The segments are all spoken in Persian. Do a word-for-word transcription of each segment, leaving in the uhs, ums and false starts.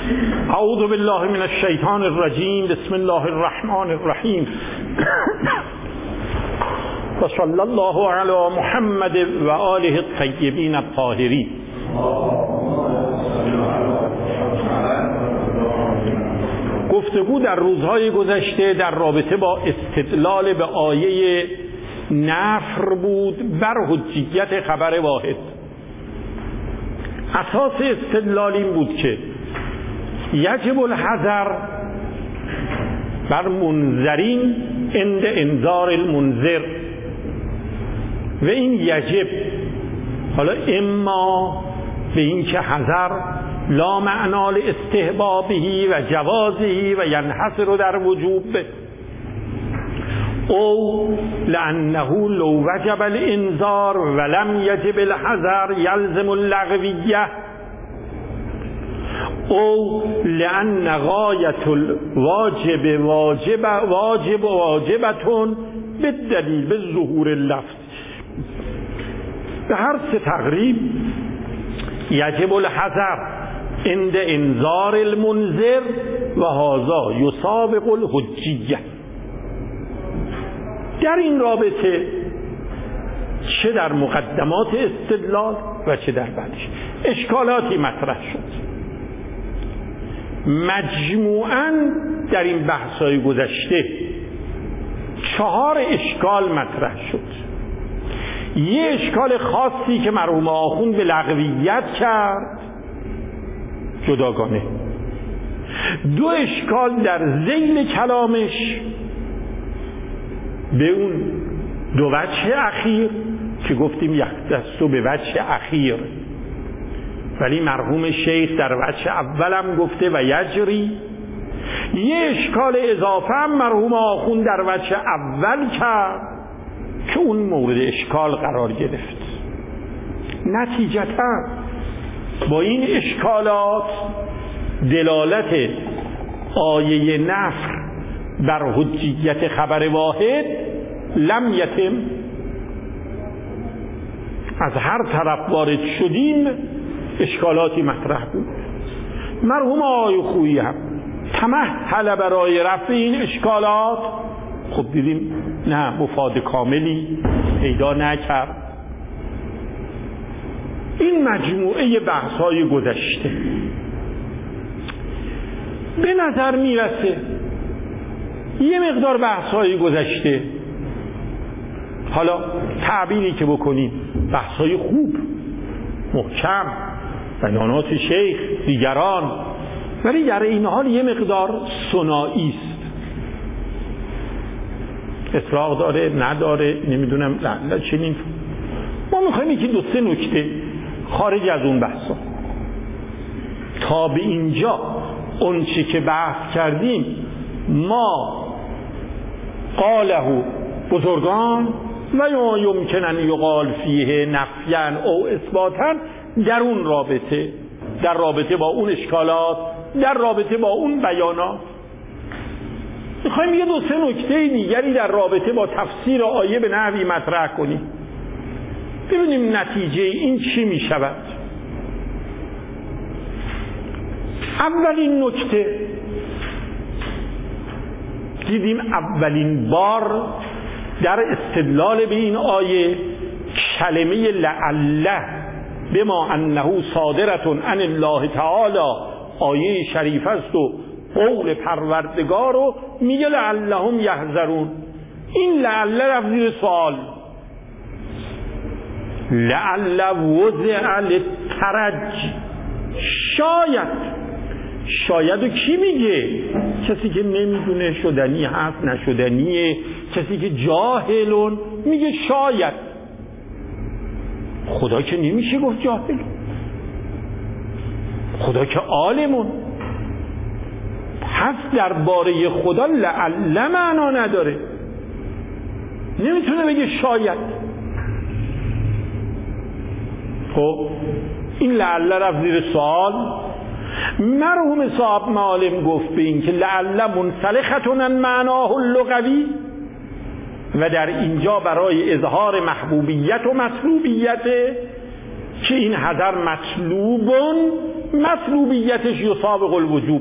اعوذ بالله من الشیطان الرجیم. بسم الله الرحمن الرحیم. و صلی الله علی محمد و آله الطیبین الطاهرین. گفتگو در روزهای گذشته در رابطه با استدلال به آیه نفر بود بر حجیت خبر واحد. اساس استدلال این بود که یجب الحذر بر منذرین عند انذار المنذر، و این یجب حالا اما به این که حذر لا معنا لاستحبابه و جوازه و ینحصر در وجوب، او لانه لو وجب الانذار ولم یجب الحذر یلزم اللغویه، او لان غایت الواجب واجب واجب واجبتون بالدلیل به ظهور اللفظ. به هر سه تقریب یجب الحذر عند انذار المنذر و هذا یسابق الحجیه. در این رابطه چه در مقدمات استدلال و چه در بعدش اشکالاتی مطرح شد. مجموعاً در این بحث‌های گذشته چهار اشکال مطرح شد. یه اشکال خاصی که مرحوم آخوند به لغویت کرد جداگانه، دو اشکال در ذیل کلامش به اون دو وجه اخیر که گفتیم یختص به وجه اخیر، ولی مرحوم شیخ در وجه اولم گفته و یجری. یه اشکال اضافه هم مرحوم آخوند در وجه اول کرد که اون مورد اشکال قرار گرفت. نتیجتا با این اشکالات دلالت آیه نفر بر حجیت خبر واحد لم یتم. از هر طرف وارد شدیم اشکالاتی مطرح بود. مرحوم آقای خویی هم تمهل برای رفع این اشکالات، خب دیدیم نه مفاد کاملی پیدا نکرد. این مجموعه بحث‌های گذشته به نظر میرسه یه مقدار بحث‌های گذشته، حالا تعبیری که بکنیم بحث‌های خوب محکم، بیانات شیخ دیگران، ولی در این حال یه مقدار ثنایی است. اطلاق داره نداره نمیدونم نه چنین. ما میخوایم یکی دو سه نکته خارج از اون بحثا تا به اینجا اون چی که بحث کردیم ما قاله بزرگان و یا یمکن ان یقال فیه نفیاً او اثباتاً در اون رابطه، در رابطه با اون اشکالات، در رابطه با اون بیانات میخوایم یه دو سه نکته دیگری در رابطه با تفسیر آیه به نحوی مطرح کنیم، ببینیم نتیجه این چی میشود. اولین نکته دیدیم اولین بار در استدلال به این آیه کلمه لعله بما انه صادرتون عن الله تعالی آیه شریف است و قول پروردگار رو میگه لعلهم یحذرون. این لعله رفت زیر سوال، لعل وضع للترج، شاید شاید و کی میگه؟ کسی که نمیدونه شدنی هست نشدنیه، کسی که جاهلون میگه شاید. خدا که نمیشه گفت جاهل، خدا که عالمون هست. درباره خدا لعل معنا نداره، نمیتونه بگه شاید. خب این لعل رفت زیر سوال. مرحوم صاحب معالم گفت به این که لعل منسلختون عن معناه اللغوی و در اینجا برای اظهار محبوبیت و مطلوبیت که این حذر مطلوبون مطلوبیتش یسابق الوجوب.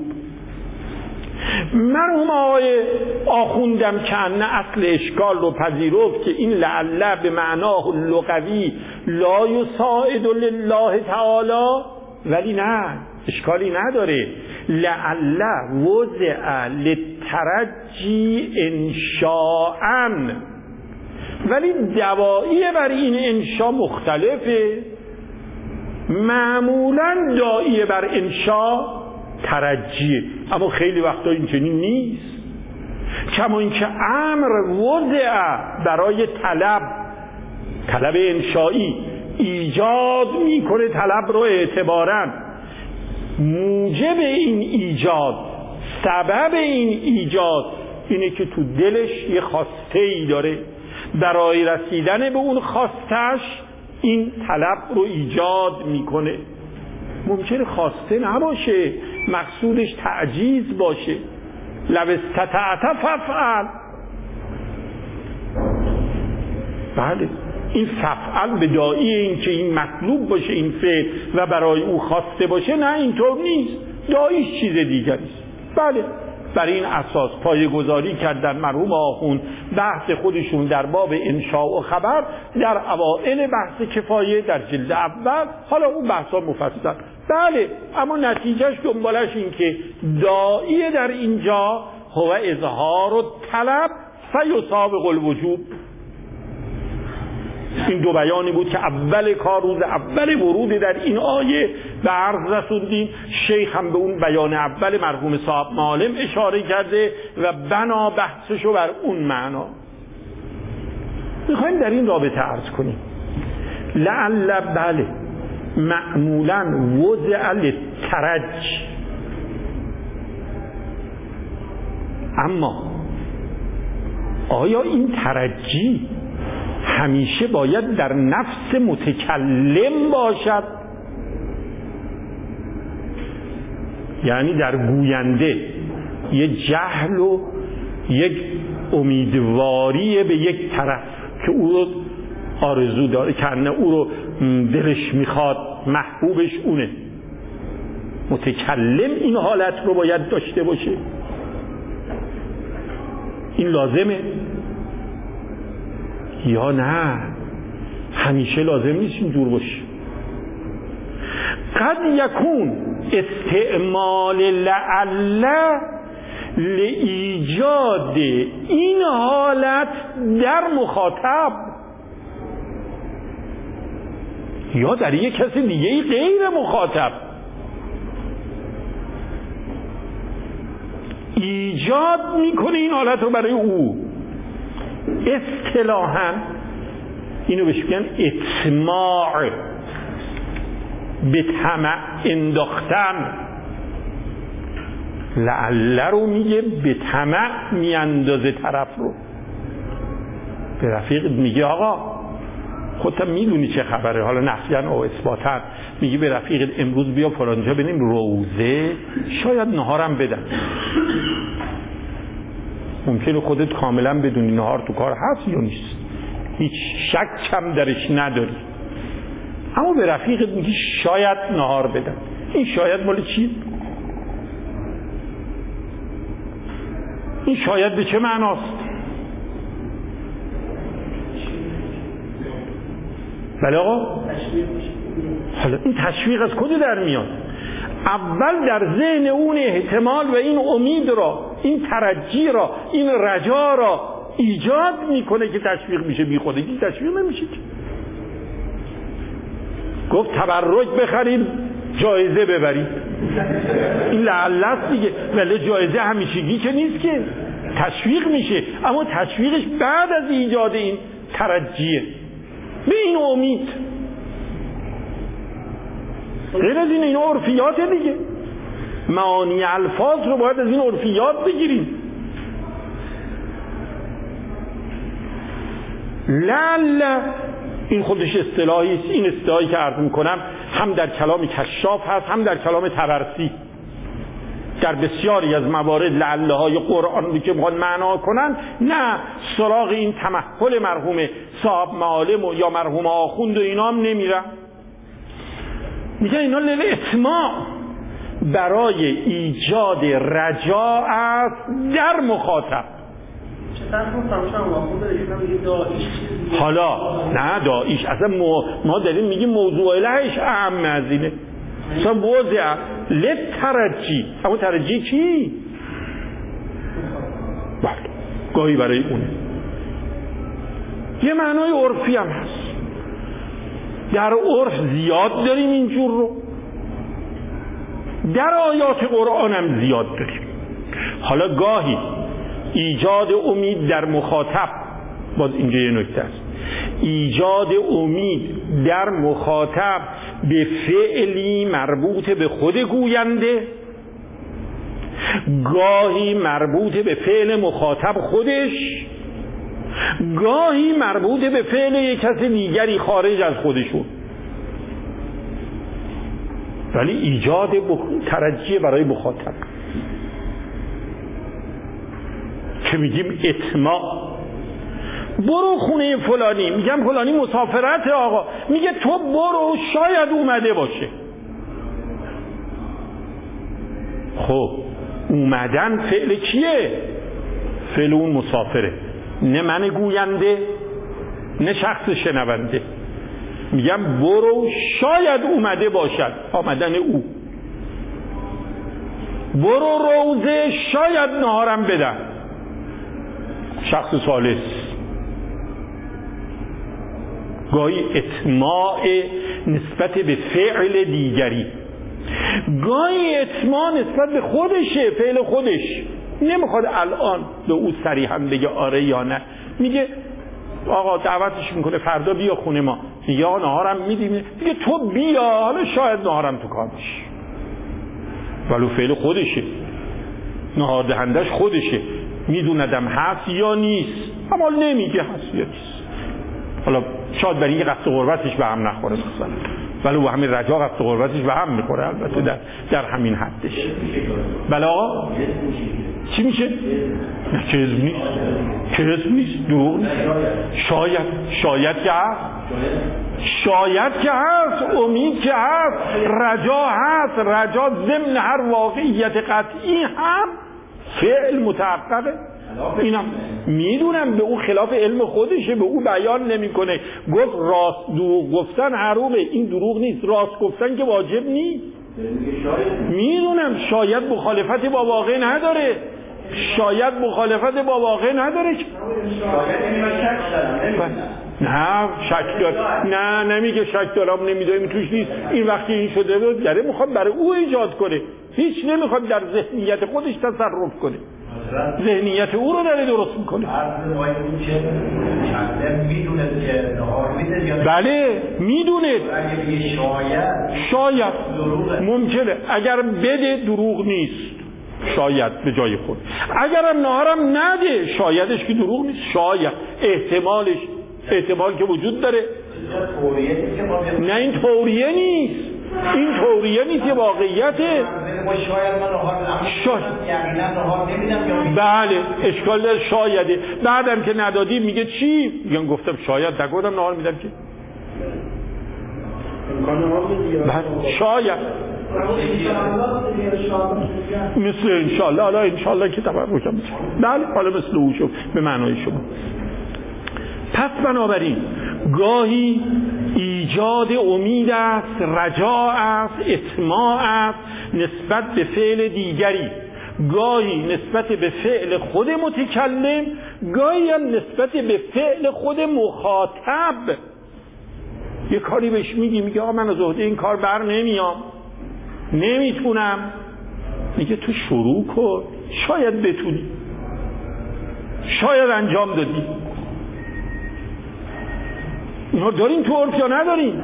مرحوم آقای آخوندم کنه اصل اشکال رو پذیرفت که این لعله به معناه لغوی لا یساعد لله تعالی، ولی نه اشکالی نداره. لعله وضع للترجی انشاءً، ولی دوایی بر این انشاء مختلفه. معمولا داعیه بر انشاء ترجیه، اما خیلی وقتا این چنین نیست. کما اینکه امر وضع برای طلب، طلب انشایی ایجاد میکنه طلب رو اعتباراً. موجب این ایجاد، سبب این ایجاد اینه که تو دلش یه خواسته ای داره، برای رسیدن به اون خواستش این طلب رو ایجاد میکنه. ممکنه خواسته نباشه، مقصودش تعجیز باشه. لو استطعت فافعل. بله این فافعل به داعی این که این مطلوب باشه این فعل و برای او خواسته باشه، نه اینطور نیست، داعیش چیز دیگری است. بله بر این اساس پایه‌گذاری کردن مرحوم آخوند بحث خودشون در باب انشاء و خبر در اوائل بحث کفایه در جلد اول. حالا اون بحثا مفصل، بله، اما نتیجهش دنبالش این که داعی در اینجا هو اظهار و طلب فیسابق الوجوب. این دو بیانی بود که اول کار، روز اول ورود در این آیه به عرض رسوندیم. شیخ هم به اون بیان اول مرحوم صاحب معالم اشاره کرده و بنا بحثشو بر اون معنا. میخوایم در این رابطه عرض کنیم لعل، بله معمولا وضع للترج، اما آیا این ترجی همیشه باید در نفس متکلم باشد؟ یعنی در گوینده یه جهل و یک امیدواری به یک طرف که او رو آرزو داره، کنه او رو دلش میخواد، محبوبش اونه، متکلم این حالت رو باید داشته باشه؟ این لازمه یا نه؟ همیشه لازم نیست اینجور باشه. قد یکون استعمال لعل لایجاد این حالت در مخاطب یا در یک کسی دیگه غیر مخاطب، ایجاد میکنه این حالت رو برای او. اصطلاحاً اینو بهش میگن اطماع، به طمع انداختن. لعل رو میگه به طمع میاندازه طرف رو. به رفیق میگه آقا خودت میدونی چه خبره، حالا نفیاً او اثباتاً، میگه به رفیق امروز بیا فلانجا بریم روزه، شاید نهارم بدن. ممکنه خودت کاملا بدونی نهار تو کار هست یا نیست، هیچ شک هم درش نداری، اما به رفیقت میگی شاید نهار بدن. این شاید مال چی؟ این شاید به چه معناست؟ بله آقا، حالا این تشویق از کجا در میاد؟ اول در ذهن اون احتمال و این امید را، این ترجی را، این رجا را ایجاد میکنه که تشویق میشه. بی خودگی تشویق نمیشه. گفت تبرک بخرید جایزه ببرید، این لعل است دیگه، ولی جایزه همیشگی که نیست که، تشویق میشه، اما تشویقش بعد از ایجاد این ترجیه به این امید. غیر از این این عرفیات دیگه، معانی الفاظ رو باید از این عرفیات بگیریم. لعل این خودش اصطلاحی است. این اصطلاحی که عرض میکنم هم در کلام کشاف هست، هم در کلام طبرسی. در بسیاری از موارد لعله های قرآن که میخوان معنا کنن، نه سراغ این تمحل مرحوم صاحب معالم و یا مرحوم آخوند و اینا هم نمیرن. میگن اینا لیل اطماع، برای ایجاد رجا است در مخاطب. حالا نه داعیش اصلا ما, ما داریم میگیم موضوع الهش اهم از اینه. مثلا وضع لترجی، اما ترجی چی؟ بله گاهی برای اونه. یه معنای عرفی هم هست، در عرف زیاد داریم اینجور رو، در آیات قرآن هم زیاد داریم. حالا گاهی ایجاد امید در مخاطب، باز اینجا یه نکته است، ایجاد امید در مخاطب به فعلی مربوط به خود گوینده، گاهی مربوط به فعل مخاطب خودش، گاهی مربوط به فعل یک کس دیگری خارج از خودشون، ولی ایجاد ترجیح برای مخاطب که میگیم اطماع. برو خونه فلانی، میگم فلانی مسافرت آقا، میگه تو برو شاید اومده باشه. خب اومدن فعل کیه؟ فعل اون مسافره، نه من گوینده نه شخص شنونده. میگم برو شاید اومده باشد، آمدن او. برو روزه شاید نهارم بدن، شخص ثالث. گاهی اطماع نسبت به فعل دیگری، گاهی اطماع نسبت به خودشه، فعل خودش. نمیخواد الان به او صریحا بگه آره یا نه، میگه آقا دعوتش میکنه فردا بیا خونه ما، یا نهارم میدیم، میگه تو بیا، حالا شاید نهارم تو کار باشه، ولو فعل خودشه، نهار دهندش خودشه، میدوندم هست یا نیست، اما نمیگه هست یا نیست. حالا شاید برای اینکه قصد قربتش به هم نخوره مثلا، ولی با همین رجا قصد قربتش به هم میخوره، البته در, در همین حدش. بله آقا چی میشه؟ نه کذب نیست، کذب نیست، دروغ نیست. شاید شاید که هست، شاید که هست، امید که هست، رجا هست. رجا ضمن هر واقعیت قطعی هم فعل متحققه. اینم میدونم به او خلاف علم خودشه، به او بیان نمیکنه. گفت راست دروغ گفتن حرومه، این دروغ نیست. راست گفتن که واجب نیست. میدونم شاید مخالفت با واقع نداره، شاید مخالفت با واقع نداره. نه شک دارم، نه نمیگه شک دارم نمیدونم توش نیست. این وقتی این شده بود داره میخواد برای او ایجاد کنه، هیچ نمیخواد در ذهنیت خودش تصرف کنه، ذهنیت او رو داره درست میکنه. بله میدونه، شاید ممکنه اگر بده دروغ نیست، شاید به جای خود. اگرم نهارم نده شایدش که دروغ نیست، شاید احتمالش احتمال که وجود داره. نه این توریه نیست، این توریه نیست، یه واقعیته. شاید بله اشکال داره، شایده. بعدم که ندادی میگه چی؟ میگم گفتم شاید، نگفتم نهار میدم که. شاید مثل انشالله، حالا انشالله که تبرکم بله، حالا مثل او شد به معنای شما. پس بنابراین گاهی ایجاد امید است، رجا است، اطماع است نسبت به فعل دیگری، گاهی نسبت به فعل خود متکلم، گاهی هم نسبت به فعل خود مخاطب. یه کاری بهش میگی، میگه آقا من از عهده این کار بر نمیام، نمیتونم. میگه تو شروع کن، شاید بتونی، شاید انجام دادی. اینا دارین تو عرف یا ندارین؟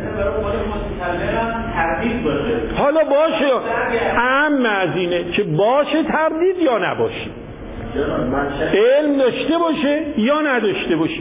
حالا باشه، اهم از اینه که باشه تردید یا نباشه، علم داشته باشه یا نداشته باشه.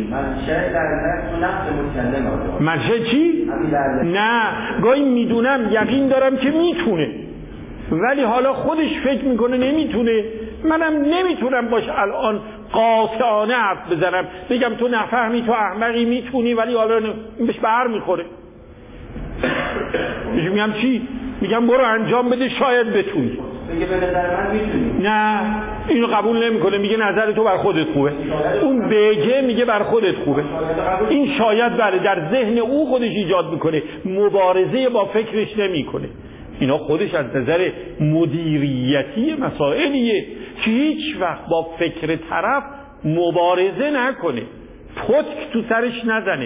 منشه چی؟ نه گاهی میدونم یقین دارم که میتونه، ولی حالا خودش فکر میکنه نمیتونه. منم نمیتونم باش الان قاطعانه حرف بزنم بگم تو نفهمی، تو احمقی، میتونی، ولی حالا این بهش بر میخوره. میگم چی؟ میگم برو انجام بده شاید بتونی. میگه به نظر من میتونی. نه اینو قبول نمیکنه، میگه نظر تو بر خودت خوبه. اون بگه میگه بر خودت خوبه. این شاید بله در ذهن او خودش ایجاد میکنه، مبارزه با فکرش نمیکنه. اینا خودش از نظر مدیریتی مسائلیه که هیچ وقت با فکر طرف مبارزه نکنه، پتک تو سرش نزنه،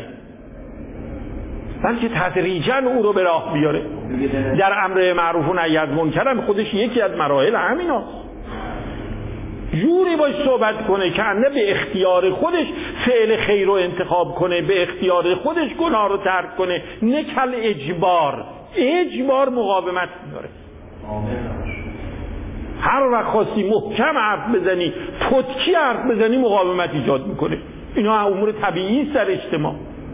بلکه تدریجاً او رو به راه بیاره. در امر معروف و نهی از منکر هم خودش یکی از مراحل همینا. جوری باش صحبت کنه که انه به اختیار خودش فعل خیر رو انتخاب کنه، به اختیار خودش گناه رو ترک کنه، نه کل اجبار. اجبار مقاومت میاره. هر وقت خواستی محکم حرف بزنی، پتکی حرف بزنی، مقاومت ایجاد میکنه. اینا امور طبیعی سر اجتماع.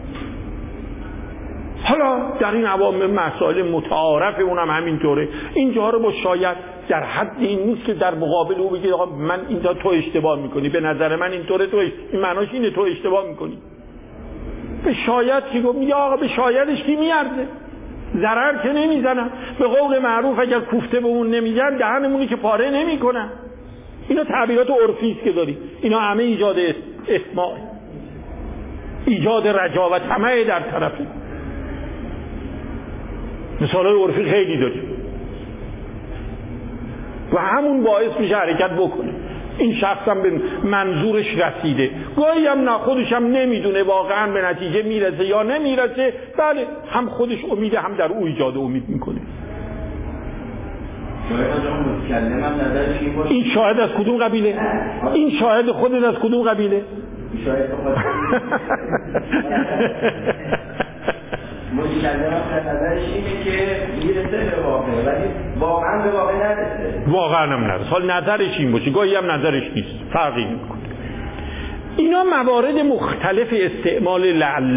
حالا در این عوامل مسائل متعارف اونم همینطوره. اینجا رو با شاید در حد این نیست که در مقابل او بگید آقا من اینجا تو اشتباه میکنی، به نظر من اینطوره، تو این معناش اینه تو اشتباه میکنی. به شاید که میگه آقا به شایدش کی میارزه، ضرر که نمیزنم. به قول معروف اگر کوفته به اون نمیگن دهنمونی که پاره نمیکنن. اینا تعبیرات عرفی است که داری، اینا همه ایجاد اسماع، ایجاد رجا و طمع در طرفی. مثالای عرفی خیلی داریم و همون باعث میشه حرکت بکنه. این شخص هم به منظورش رسیده، گاهی هم نه خودش هم نمیدونه واقعا به نتیجه میرسه یا نمیرسه. بله هم خودش امیده هم در او ایجاد امید میکنه. این شاهد از کدوم قبیله؟ این شاهد خودت از کدوم قبیله؟ شاهد متکلم از نظرش اینه که میرسه به واقع ولی واقعا به واقع نرسه. واقعا هم نرسه. حال نظرش این باشه، گاهی هم نظرش نیست، فرقی نمیکنه. اینا موارد مختلف استعمال لعل،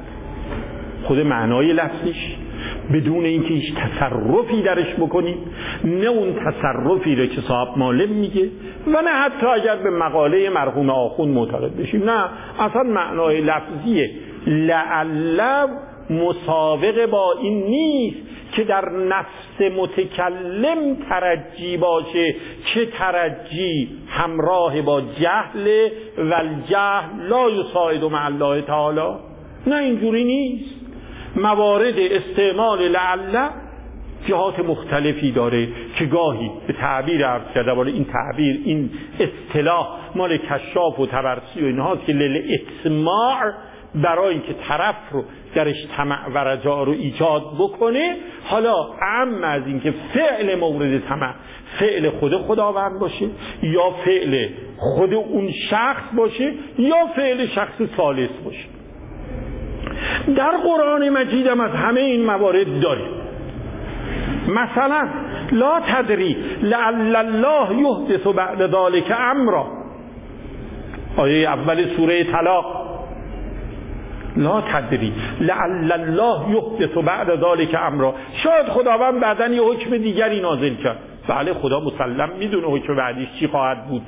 خود معنای لفظش بدون اینکه هیچ تصرفی درش بکنید، نه اون تصرفی رو که صاحب مالم میگه و نه حتی اگر به مقاله مرحوم آخوند معتقد بشیم. نه اصلا معنای لفظیه لعل مسابقه با این نیست که در نفس متکلم ترجی باشه که ترجی همراه با جهل و الجهل لا یساعد مع الله تعالی. نه اینجوری نیست. موارد استعمال لعل جهات مختلفی داره که گاهی به تعبیر عرض کرده، ولی این تعبیر این اصطلاح مال کشاف و طبرسی و اینهاست که للاتماع، برای اینکه طرف رو درش طمع و رجا رو ایجاد بکنه. حالا اعم از اینکه فعل مورد طمع فعل خود خداوند باشه یا فعل خود اون شخص باشه یا فعل شخص ثالث باشه. در قرآن مجید هم از همه این موارد داریم. مثلا لا تدری لعل الله یحدث بعد ذلک امرا، آیه اول سوره طلاق. لا تدری لعل الله یحدث بعد ذلک امرا، شاید خداوند بعداً یه حکم دیگری نازل کرد. بله خدا مسلم میدونه حکم بعدیش چی خواهد بود.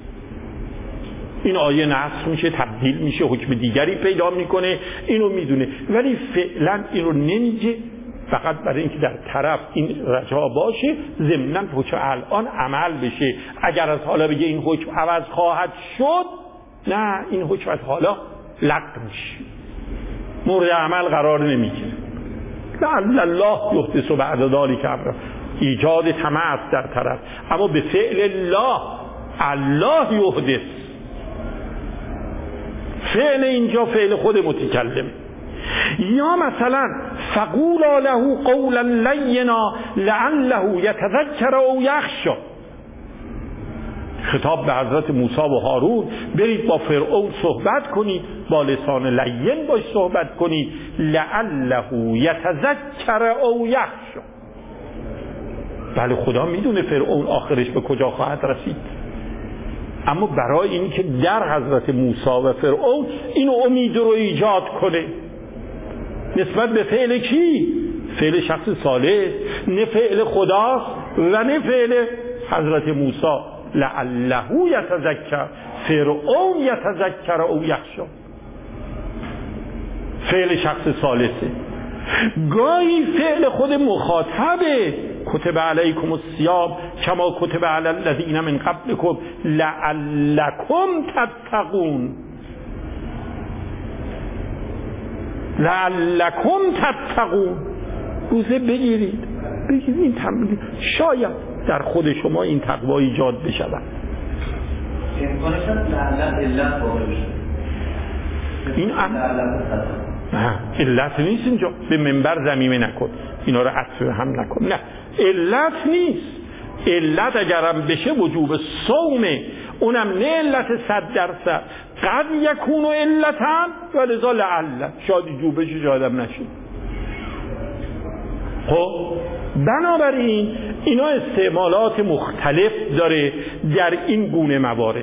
این آیه نسخ میشه، تبدیل میشه، حکم دیگری پیدا میکنه، اینو میدونه، ولی فعلا اینو نمیگه، فقط برای اینکه در طرف این رجا باشه ضمناً حکم الان عمل بشه. اگر از حالا بگه این حکم عوض خواهد شد، نه این حکم از حالا لغو میشه، مورد عمل قرار نمیگیره. لعل الله یحدث بعد ذلک امرا، ایجاد طمع است در طرف، اما به فعل الله. الله یحدث، فعل اینجا فعل خود متکلم. یا مثلا فقولا له قولا لینا لعله یتذکر او یخشی، خطاب به حضرت موسی و هارون، برید با فرعون صحبت کنید، با لسان لین باش صحبت کنید، لعله یتذکر او یخشی. بله خدا میدونه فرعون آخرش به کجا خواهد رسید، اما برای این که در حضرت موسی و فرعون این امید رو ایجاد کنه نسبت به فعل کی؟ فعل شخص صالح، نه فعل خدا و نه فعل حضرت موسی. لعله یتذکر، فرعون یتذکر او یخشی، فعل شخص ثالثه. گاهی فعل خود مخاطبه، کتب علیکم الصیام کما کتب علی الذین من قبلکم لعلکم تتقون، لعلکم تتقون. روزه بگیرید بگیرید این تمرین، شاید در خود شما این تقوا ایجاد بشود. امکانش هست لعلت علت واقع بشه. این ام... نه علت نیست. اینجا به منبر ضمیمه نکن، اینا رو عطف هم نکن. نه علت نیست. علت اگرم بشه وجوب صومه، اونم نه علت صد درصد، قد یکون علتن ولذا لعل، شاید جو بشه شایدم نشه. خب بنابراین اینا استعمالات مختلف داره در این گونه موارد.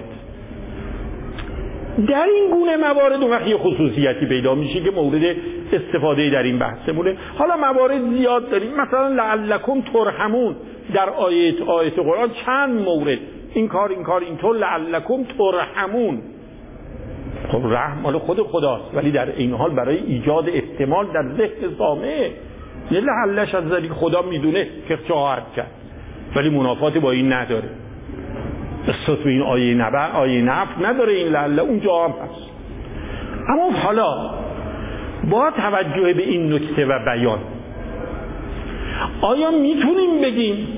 در این گونه موارد اون وقت یه خصوصیتی پیدا میشه که مورد استفاده در این بحثمونه. حالا موارد زیاد داریم، مثلا لعلکم ترحمون در آیه آیه قرآن چند مورد این کار این کار اینطور لعلکم ترحمون. خب رحم مال خود خداست، ولی در این حال برای ایجاد احتمال در ذهن سامع، یه لعلش از ذری خدا میدونه که چه خواهد کرد، ولی منافاتی با این نداره. اساس به این آیه نبع آیه نف نداره این لعله، اونجا هم هست. اما حالا با توجه به این نکته و بیان، آیا میتونیم بگیم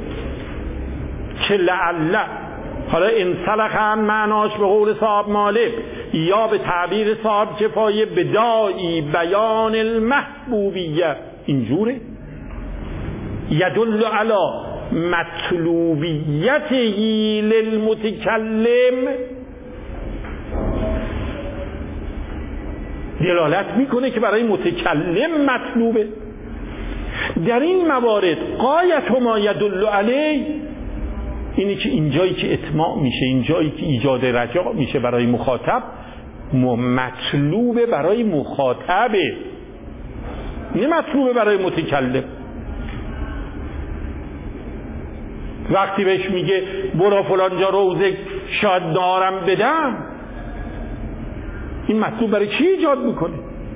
که لعله حالا انسلخ عن معناش به قول صاحب مالک یا به تعبیر صاحب کفایه بدایی بیان المحبوبیه اینجوره؟ یدل علی مطلوبیته للمتکلم، دلالت میکنه که برای متکلم مطلوبه. در این موارد غایت ما یدل علی اینی که اینجایی که اطماع میشه، اینجایی که ایجاد رجاء میشه برای مخاطب، مطلوبه برای مخاطبه، نه مطلوبه برای متکلم. وقتی بهش میگه برو فلان جا روزه شاید دارم بدم، این مطلوب برای چی ایجاد میکنه؟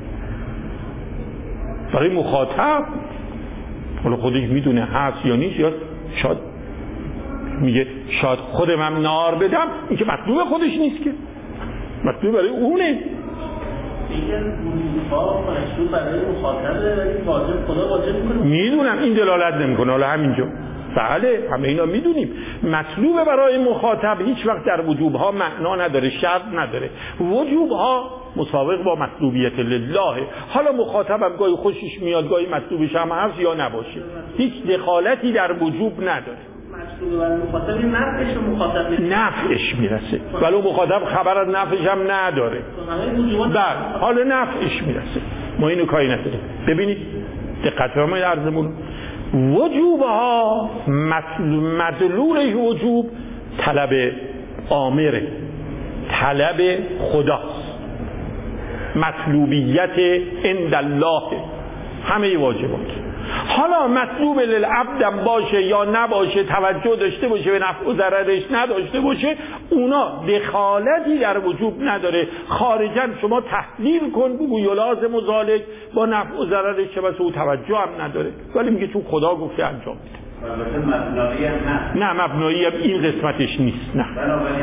برای مخاطب. حالا خودش میدونه هست یا نیست، یا شاید میگه شاید خودم هم نار بدم، این که مطلوب خودش نیست، که مطلوب برای اونه. میگن وجوب‌ها مطلوب برای مخاطبه ولی واجب خدا واجب میکنه. میدونم این دلالت نمیکنه. حالا همینجا بله همه اینا میدونیم مطلوب برای مخاطب هیچ وقت در وجوب‌ها معنا نداره، شرط نداره. وجوب‌ها مسابق با مطلوبیت لله. حالا مخاطبم گاهی خوشش میاد گاهی مطلوبش هم هست یا نباشه، هیچ دخالتی در وجوب نداره. مطلوب برای مخاطب نفعش مخاطب نفعش میرسه، ولی مخاطب خبر از نفعش هم نداره. بله حالا نفعش میرسه، ما اینو کاری نداریم. ببینید دقت فرمایید عرضمون، وجوبها مدلول وجوب طلب آمره، طلب خداست، مطلوبیت عند الله همه واجبات. حالا مطلوب للعبدم باشه یا نباشه، توجه داشته باشه به نفع و ضررش نداشته باشه، اونا دخالتی در وجوب نداره. خارجاً شما تحلیل کن بگو یلازم و ذالک با نفع و ضررش چه بسه، او توجه هم نداره، ولی میگه چون خدا گفته انجام بده. نه مبنایی هم این قسمتش نیست. نه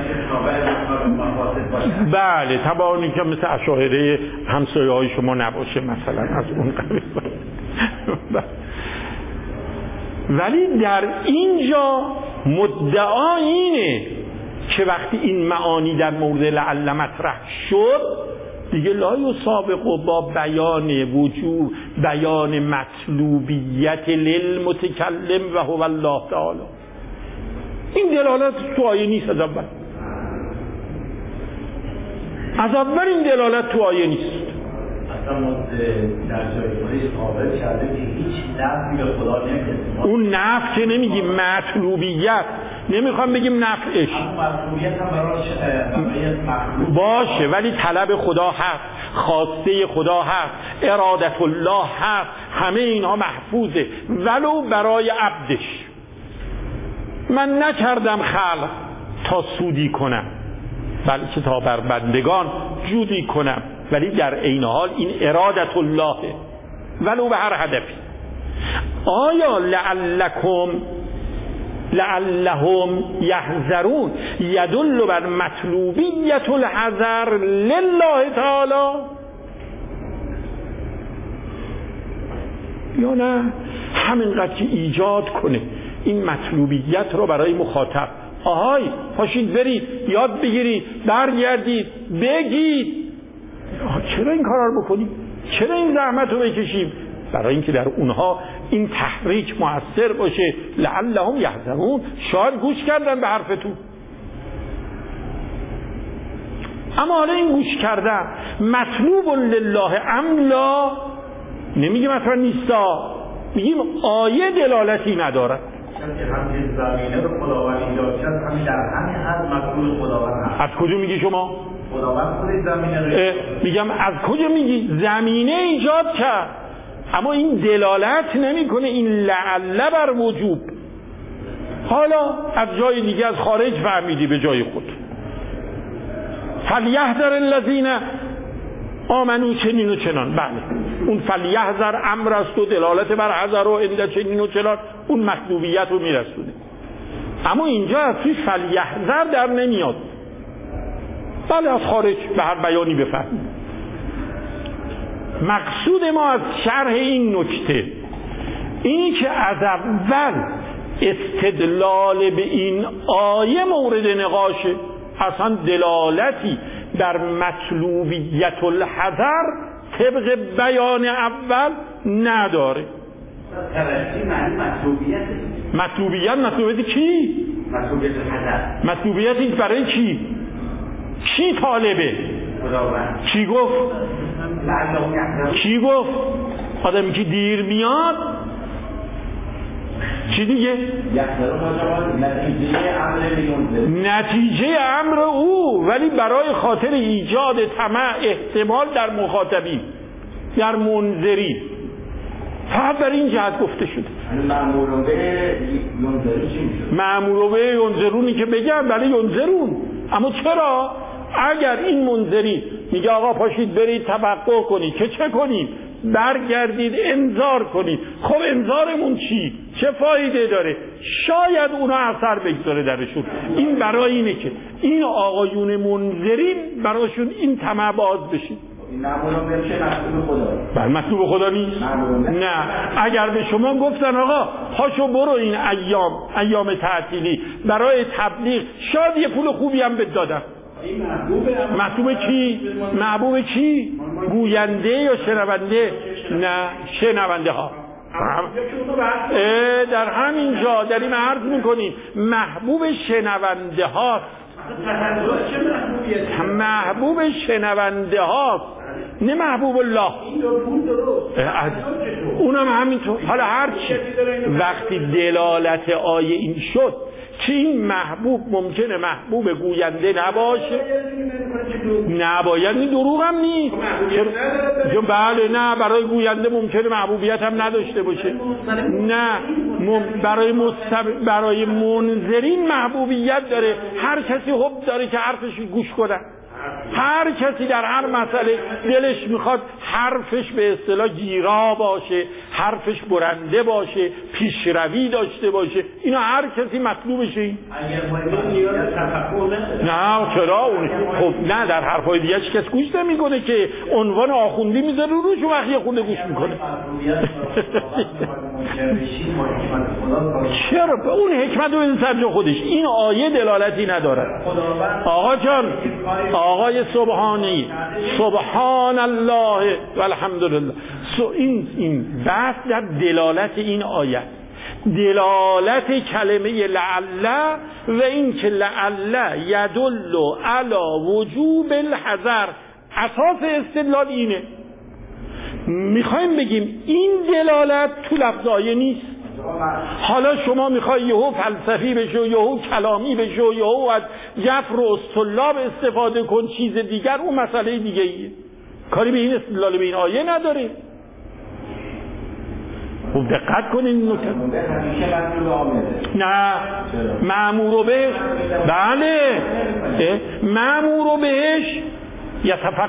بله طبعا که مثل اشاعره همسایه های شما نباشه مثلا از اون قبیل. ولی در اینجا مدعا اینه که وقتی این معانی در مورد لعل مطرح شد دیگه لا یسابق با بیان وجوب بیان مطلوبیت للمتکلم و هو الله تعالی. این دلالت تو آیه نیست. از اول از اول این دلالت تو آیه نیست. اصلا ما در جایگاهی قابل کرده که هیچ نفعی به خدا نمیرسه. اون نفع که نمیگیم مطلوبیت، نمیخوام بگیم نفعش مطلوبیت هم برای مطلوب باشه، ولی طلب خدا هست، خواسته خدا هست، ارادت الله هست، همه اینها محفوظه. ولو برای عبدش من نکردم خلق تا سودی کنم، بلکه تا بر بندگان جودی کنم، ولی در عین حال این ارادت الله ولو به هر هدفی. آیا لعلکم لعلهم یحذرون یدل بر مطلوبیت الحذر لله تعالی یا نه همینقدر که ایجاد کنه این مطلوبیت رو برای مخاطب؟ آهای پاشید برید یاد بگیرید برگردید بگید. چرا این کارا رو بکنیم؟ چرا این زحمت رو بکشیم؟ برای اینکه در اونها این تحریک مؤثر باشه. لعلهم یحذرون، شاید گوش کردن به حرفتون. اما حالا این گوش کردن مطلوب لله ام لا، نمیگه مثلا نیستا، میگیم آیه دلالتی نداره. همین زمینه رو خداوند ایجاد کرد، همین در همین حد مطلوب خداوند هست. از کجا میگی شما؟ خداوند خود زمینه رو میگم از کجا میگی؟ زمینه ایجاد کرد، اما این دلالت نمیکنه این لعل بر وجوب. حالا از جای دیگه از خارج فهمیدی به جای خود. فلیحذر الذین آمنو چنین و چنان. بله اون فلیحذر امر است و دلالت بر حذر و عند چنین و چنان، اون مطلوبیت رو میرسونه. اما اینجا از توی فلیحذر در نمیاد. بله از خارج به هر بیانی بفهمیم. مقصود ما از شرح این نکته اینی که از اول استدلال به این آیه مورد نقاشه، اصلا دلالتی در مطلوبیت الحذر طبق بیان اول نداره. مطلوبیت مطلوبیت مطلوبیت کی؟ مطلوبیت الحذر. مطلوبیت برای کی؟ کی طالبه؟ خداوند. کی گفت؟ کی گفت؟ آدمی که دیر میاد چی دیگه؟ نتیجه امر او، ولی برای خاطر ایجاد طمع احتمال در مخاطبین، در منذری، فقط در این جهت گفته شده. مأمور به ینذرون چی میشه؟ مأمور به ینذرونی که بگم بله ینذرون. اما چرا؟ اگر این منذری میگه آقا پاشید برید توقع کنید که چه کنید؟ برگردید انذار کنید. خب انذارمون چی؟ چه فایده داره؟ شاید اونا اثر بگذاره درشون. این برای اینه که این آقایون منذرین براشون این طمع باز بشه. این معمولا میشه مطلوب خدا. بله مطلوب خدا نیست. نه اگر به شما گفتن آقا پاشو برو این ایام ایام تعطیلی برای تبلیغ، شاید یه پول خوبی هم بهت دادن. محبوب کی؟ محبوب کی؟ گوینده یا شنونده؟ نه شنونده ها. در همین جا در این عرض میکنیم محبوب شنونده ها، محبوب شنونده ها، نه محبوب الله. اونم همینطور. حالا هرچی وقتی دلالت آیه این شد که این محبوب ممکنه محبوب گوینده نباشه، نباید، این دروغ هم نیست. بله نه برای گوینده ممکنه محبوبیت هم نداشته باشه. نه برای مستب... برای منذرین محبوبیت داره. هر کسی حب داره که حرفش گوش کنه. هر کسی در هر مسئله دلش میخواد حرفش به اصطلاح گیرا باشه، حرفش برنده باشه، پیشروی داشته باشه. اینا هر کسی مطلوبشه. نه چرا؟ خب نه در حرفای دیگه هیچ کس گوش نمیکنه که عنوان آخوندی میذاره رو روش و وقتی خونده گوش میکنه. چرا؟ به اون حکمت و انسان جا خودش. این آیه دلالتی نداره. آقا جان آقای سبحانی سبحان الله و الحمدلله، این این بحث در دلالت این آیه، دلالت کلمه لعل و این که لعل یدل علی وجوب الحذر. اساس استدلال اینه. میخوایم بگیم این دلالت تو لفظ آیه نیست. حالا شما میخوای یهو فلسفی بشو، یهو کلامی بشو، یهو از جفر و اصطلاب استفاده کن، چیز دیگر، اون مسئله دیگه ایه. کاری به این استدلال به این آیه نداره. خوب دقت کنین نکته. نه مأمور بهش، بله مأمور بهش یتفق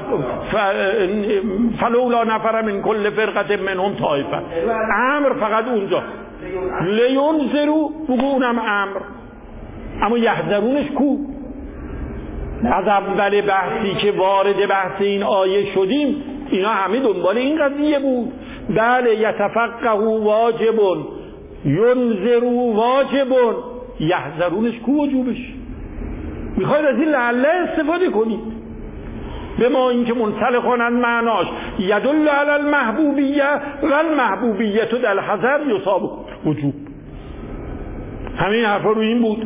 فلولا نفر من کل فرقه منهم طائفه. امر فقط اونجا لینذروا، بگو اونم امر. اما یحذرونش کو؟ از اول بحثی که وارد بحث این آیه شدیم اینا همه دنبال این قضیه بود. بله یتفقهوا واجب، ینذروا واجب، یحذرونش کو وجوبش؟ میخواید از این لعله استفاده کنید به ما اینکه منسلخ کنند معناش یدل علی المحبوبیه و المحبوبیه تو در حذر یصاب وجوب. همین حرفا رو این بود.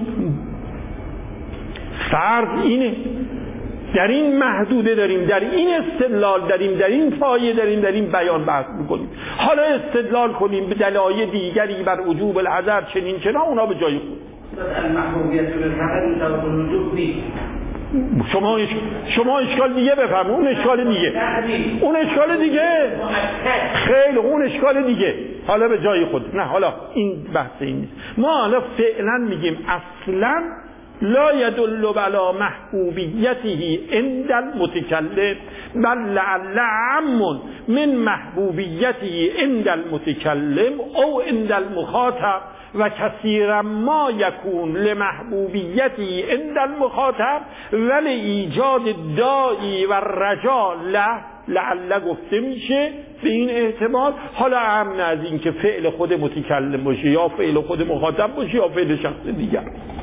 فرض اینه در این محدوده داریم، در این استدلال داریم، در این پایه داریم، در این بیان بحث میکنیم. حالا استدلال کنیم به دلایل دیگری بر وجوب الحذر چنین چنا، اونا به جای خود. المحبوبیت بالحذر یصاب الوجوب نیست. شما اش... شما اشکال دیگه بفهم، اون اشکال دیگه، اون اشکال دیگه، خیلی اون اشکال دیگه. حالا به جای خود. نه حالا این بحث این نیست. ما حالا فعلا میگیم اصلا لا يدل على محبوبیته عند المتکلم بل لعل عم من محبوبیته عند المتکلم او عند المخاطب و کثیرا ما یکون لمحبوبیته عند المخاطب ولی ایجاد داعی و رجا له لعل گفته میشه به این احتمال. حالا امن از این که فعل خود متکلم باشه یا فعل خود مخاطب باشه یا فعل شخص دیگر.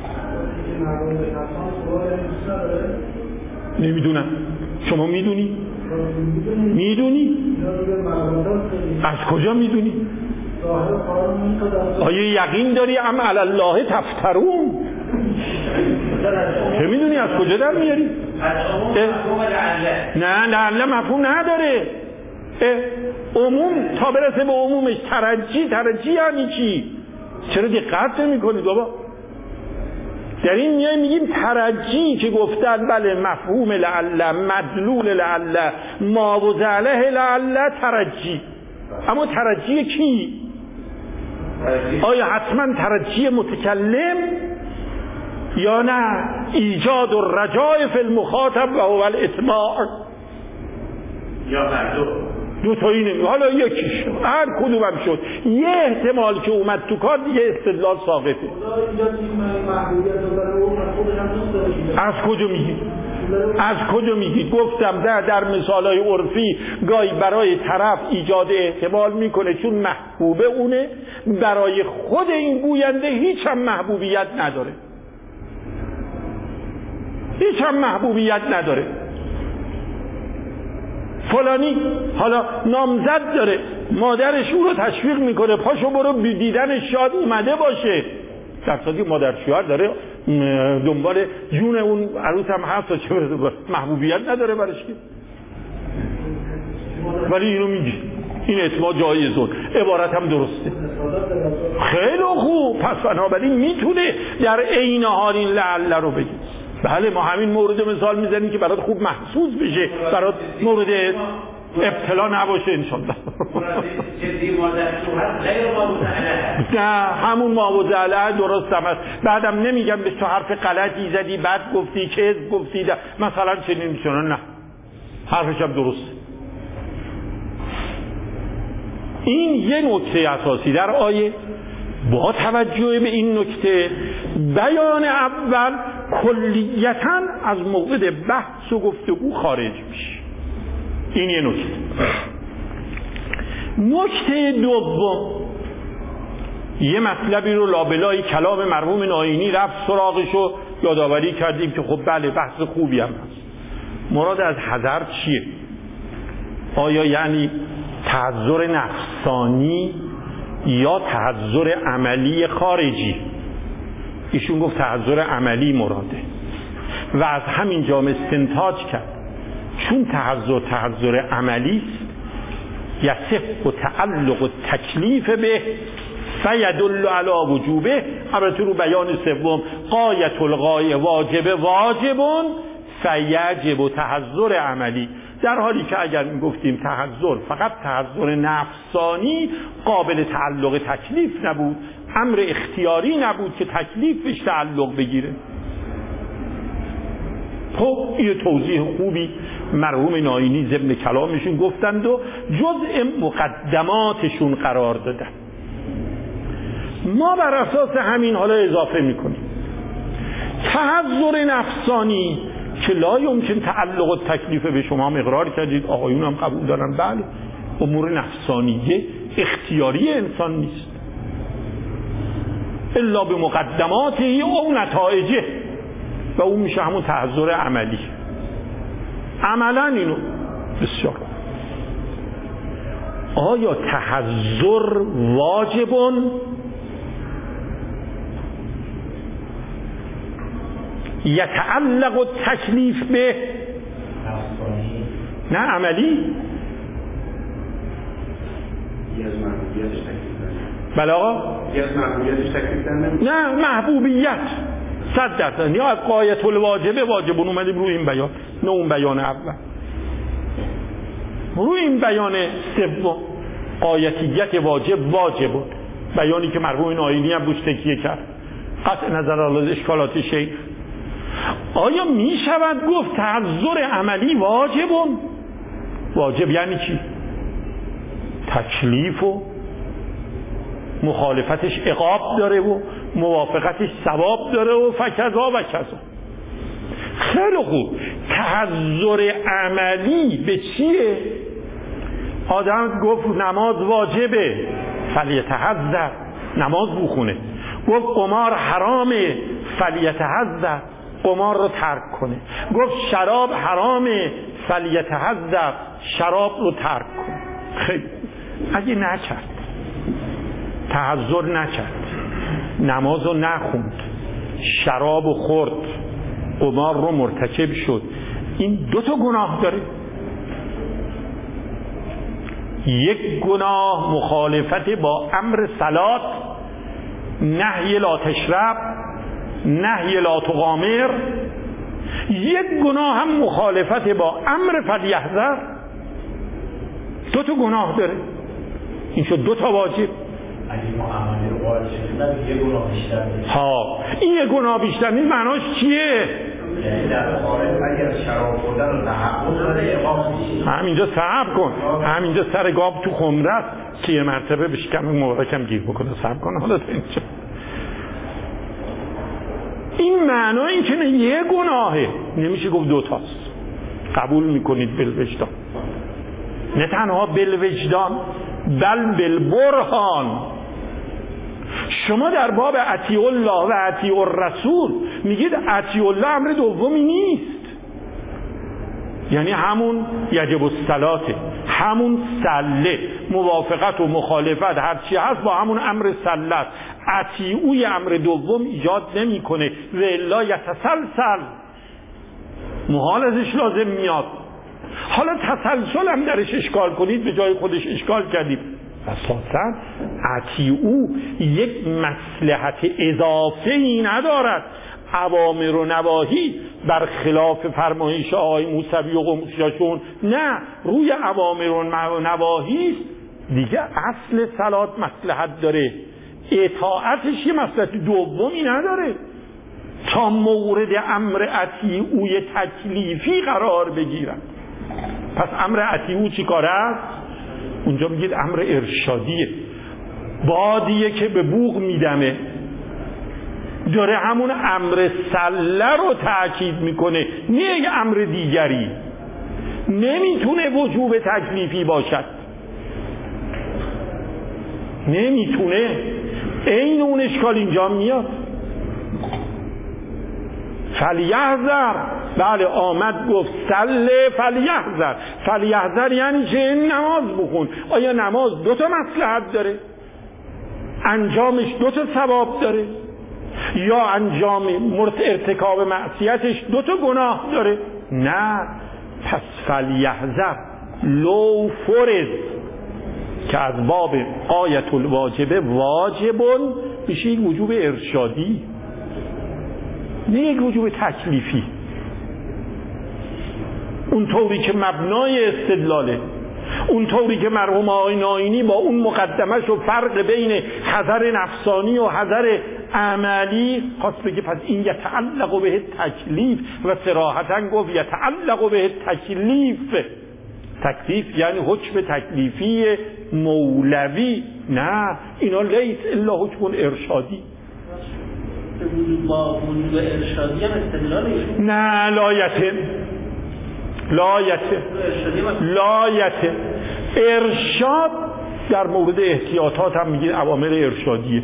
نمیدونم. شما میدونی؟ میدونی؟ از کجا میدونی؟ آیا یقین داری ام علی الله تفترون؟ چه میدونی از کجا در میاری؟ نه لعله مفهوم نداره. عموم تا برسه به عمومش ترجی ترجی یعنی چی؟ چرا دقت نمی کنید بابا؟ در این میای میگیم ترجی که گفتن بله مفهوم لعله مدلول لعله ما و زعله لعله ترجی. اما ترجی کی؟ آیا حتما ترجی متکلم یا نه ایجاد الرجاء فی المخاطب و هو الاطماع؟ یا هر دو دو تا اینه. حالا یکیش هر کدومم شد یه احتمال که اومد تو کار دیگه استدلال ساقطه. از کجا میگید؟ از کجا میگید؟ گفتم در در مثالای عرفی گاهی برای طرف ایجاد احتمال میکنه چون محبوبه اونه، برای خود این گوینده هیچ هم محبوبیت نداره، هیچ هم محبوبیت نداره. فلانی حالا نامزد داره، مادرش او رو تشویق میکنه پاشو برو دیدن شاد اومده باشه، در صورتی مادر شوهر داره دنبال جون اون عروس هم هست و چه محبوبیت نداره برش که، ولی اینو میگی این اطماع جایزون، عبارت هم درسته. خیلی خوب. پس بنابراین میتونه در عین حال این لعله رو بگی. بله ما همین مورد مثال میزنیم که برات خوب محسوس بشه، برات مورد ابتلا نباشه انشالله. نه همون ماوزعله درست هم است. بعدم نمیگم به تو حرف غلطی زدی بعد گفتی کذب گفتی مثلا چنین میشونه، نه حرفش هم درست. این یه نکته اساسی در آیه. با توجه به این نکته بیان اول کلیتاً از موضوع بحث و گفتگو خارج میشه. این یه نکته. نکته دوم یه مطلبی رو لابلای کلام مرحوم ناینی رفت سراغش و یادآوری کردیم که خب بله بحث خوبی هم هست. مراد از حذر چیه؟ آیا یعنی تحذر نفسانی یا تحذر عملی خارجی؟ ایشون گفت تحذر عملی مراده و از همین جا استنتاج کرد چون تحذر تحذر عملی است یصح و تعلق و تکلیف به فیدل علی وجوبه. البته رو بیان سوم غایت الغایه واجب واجبون فیجب و تحذر عملی، در حالی که اگر میگفتیم تحذر فقط تحذر نفسانی قابل تعلق تکلیف نبود، امر اختیاری نبود که تکلیفش تعلق بگیره. خب این توضیح خوبی مرحوم ناینی ضمن کلامشون گفتند و جزء مقدماتشون قرار دادن. ما بر اساس همین حالا اضافه میکنیم تحضر نفسانی که لا یمکن تعلق و تکلیف به شما هم اقرار کردید، آقایون هم قبول دارن، بله امور نفسانیه اختیاری انسان نیست الا به مقدماته او نتایجه و اون میشه همون تحضر عملی. عملا اینو بسیار آیا تحضر واجبون یتعلق التکلیف به نه عملی؟ بله آقا نه محبوبیت صد درصد یا قایت الواجبه واجبون اومدیم روی این بیان، نه اون بیان اول، روی این بیان سوم قایتیت واجب واجبون، بیانی که مرحوم ناینی هم روش تکیه کرد قطع نظر از اشکالات شیخ. آیا می شود گفت تحضر عملی واجبون؟ واجب یعنی چی؟ تکلیف و مخالفتش عقاب داره و موافقتش ثواب داره و فکذا و کذا. خیلی خوب، تحضر عملی به چیه؟ آدم گفت نماز واجبه فلیتحضر، نماز بخونه. گفت قمار حرامه فلیتحضر، قمار رو ترک کنه. گفت شراب حرامه فلیتحضر، شراب رو ترک کنه. خیلی اگه نکرد، تحضر نکرد، نماز رو نخوند، شراب رو خورد، قمار رو مرتکب شد، این دو تا گناه داره. یک گناه مخالفت با امر صلات، نهی لا تشرب، نهی لا تغامر. یک گناه هم مخالفت با امر فلیحذر. دو تا گناه داره، این شد دو تا واجب. اگه ما عملی رو وارد شدیم یه گناه بیشتر نیست. ها این یه گناه بیشتر نیست معناش چیه؟ یعنی در خارج اگر شراب خوردن رو تحقق داره اقام میشه. همینجا صبر کن، همینجا سر گاب تو خمره است که یه مرتبه به شکم مبارکم گیر بکنه. صبر کن حالا تا اینجا. این معنی این که یه گناهه، نمیشه گفت دوتاست. قبول میکنید بالوجدان، نه تنها بالوجدان بل بالبرهان. شما در باب اطیع الله و اطیع الرسول میگید اطیع الله امر دومی نیست، یعنی همون یجب الصلاه، همون صله، موافقت و مخالفت هرچی هست با همون امر صله است. اطیعوی امر دوم ایجاد نمیکنه و الا یتسلسل، محال ازش لازم میاد. حالا تسلسل هم درش اشکال کنید، به جای خودش اشکال کردیم. اساساً اطیعو یک مصلحت اضافه‌ای ندارد. اوامر و نواهی برخلاف فرمایش آقای موسوی و قمشاشون نه، روی اوامر و نواهی است دیگه. اصل صلات مصلحت داره، اطاعتش یه مصلحت دومی نداره تا مورد امر اطیعوی تکلیفی قرار بگیرن. پس امر اطیعو چی کاره است؟ اونجا میگید امر ارشادیه، بادیه که به بوق میدمه، داره همون امر سله رو تأکید میکنه، نه یک امر دیگری. نمیتونه وجوب تکلیفی باشد، نمیتونه. این اون اشکال اینجا میاد. فلیحذر، بله آمد گفت سله فلیحذر. فلیحذر یعنی چه؟ نماز بخون. آیا نماز دو تا مصلحت داره؟ انجامش دو تا ثواب داره؟ یا انجام ارتکاب معصیتش دو تا گناه داره؟ نه. پس فلیحذر لو فرض که از باب آیت الواجبه واجبون میشه یک وجوب ارشادی، نه یک وجوب تکلیفی. اون طوری که مبنای استدلاله، اون طوری که مرحوم آقای ناینی با اون مقدمش و فرق بین حذر نفسانی و حذر عملی خواست بگه پس این یتعلق به تکلیف و صراحتاً گفت یتعلق به تکلیف. تکلیف یعنی حکم تکلیفی مولوی، نه اینا لیس الا حکم ارشادی. با وجود ارشادی هم استدلال ایشون نه لایته لایته لایته ارشاد در مورد احتیاطات هم میگه اوامر ارشادیه.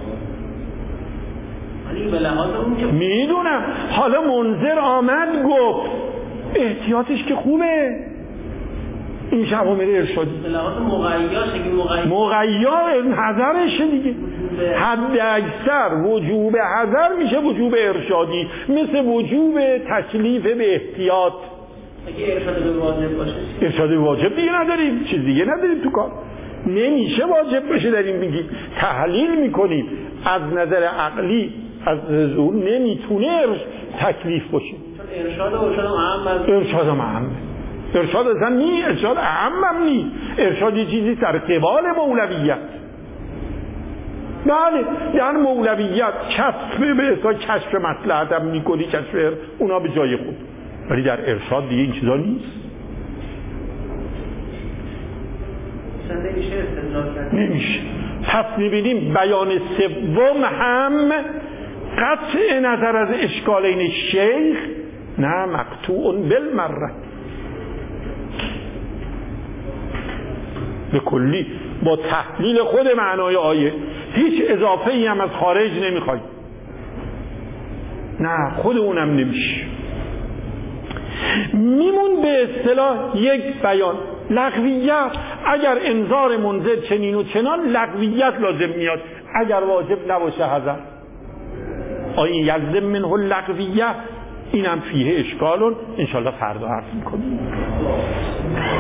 ولی به لحاظ اون که میدونم حالا منذر آمد گفت احتیاطش که خوبه، این اوامر ارشادی. به لحاظ مغیاش اگه مغیا مغیا حذرشه دیگه. حد اکثر وجوب حذر میشه وجوب ارشادی، مثل وجوب تکلیف به احتیاط. اگه ارشاد به واجب باشه ارشاد واجب دیگه نداریم، چیز دیگه نداریم تو کار. نمیشه واجب بشه داریم میگیم تحلیل میکنیم از نظر عقلی از اون نمیتونه تکلیف باشه. چون ارشاد و ارشاد اهم از ارشاد اهم ارشاد اصلا نی ارشاد اهم هم نی ارشاد یه چیزی در قبال مولویت. بله یعنی مولویت کسب به اصلا کشف مصلحت هم میکنی، کشف اونا به جای خود، ولی در ارشاد دیگه این چیزا نیست. نمیشه استدلال کرد. نمیشه. پس میبینیم بیان سوم هم قطع نظر از اشکالین شیخ نه مقطوع بالمره به کلی با تحلیل خود معنای آیه، هیچ اضافه ای هم از خارج نمیخوای، نه خود اونم نمیشه. میمون به اصطلاح یک بیان لغویت. اگر انذار منذر چنین و چنان لغویت لازم میاد، اگر واجب نباشه حذر. آیه یلزم منه اللغویه، اینم فیه اشکالون، انشالله فردا عرض میکنیم.